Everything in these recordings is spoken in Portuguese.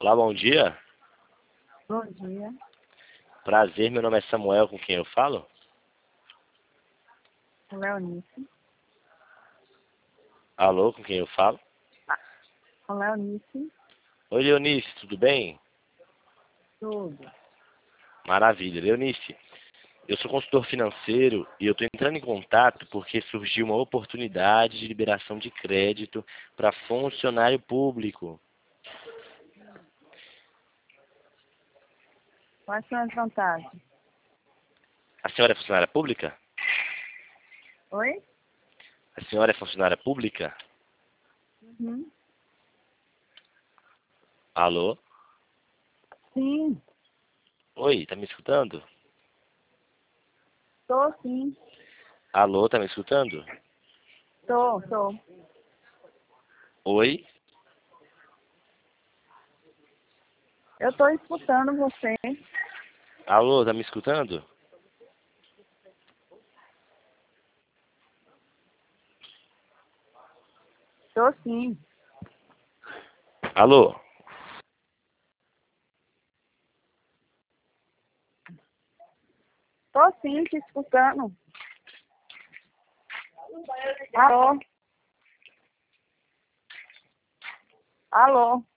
Olá, bom dia. Bom dia. Prazer, meu nome é Samuel, com quem eu falo? Leonice. Alô, com quem eu falo? Leonice. Oi, Leonice, tudo bem? Tudo. Maravilha. Leonice, eu sou consultor financeiro e eu estou entrando em contato porque surgiu uma oportunidade de liberação de crédito para funcionário público. Quais são as vantagens? A senhora é funcionária pública? Oi? A senhora é funcionária pública? Uhum. Alô? Sim. Oi, tá me escutando? Tô sim. Alô, tá me escutando? Tô. Oi? Eu tô escutando você. Alô, tá me escutando? Tô sim. Alô? Tô sim te escutando. Alô? Alô?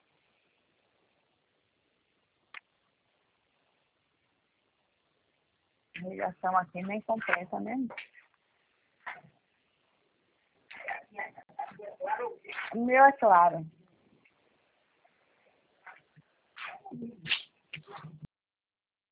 A ligação aqui nem completa, né? O meu é claro.